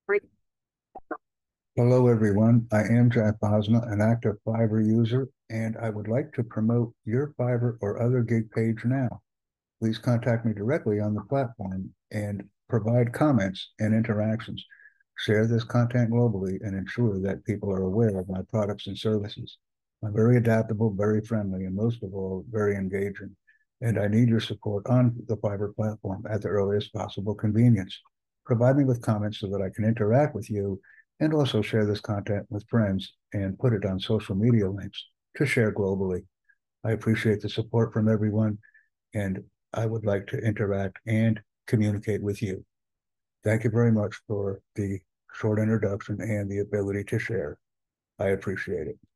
Hello, everyone. I am Jack Bosma, an active Fiverr user, and I would like to promote your Fiverr or other gig page now. Please contact me directly on the platform and provide comments and interactions. Share this content globally and ensure that people are aware of my products and services. I'm very adaptable, very friendly, and most of all, very engaging. And I need your support on the Fiverr platform at the earliest possible convenience. Provide me with comments so that I can interact with you and also share this content with friends and put it on social media links to share globally. I appreciate the support from everyone, and I would like to interact and communicate with you. Thank you very much for the short introduction and the ability to share. I appreciate it.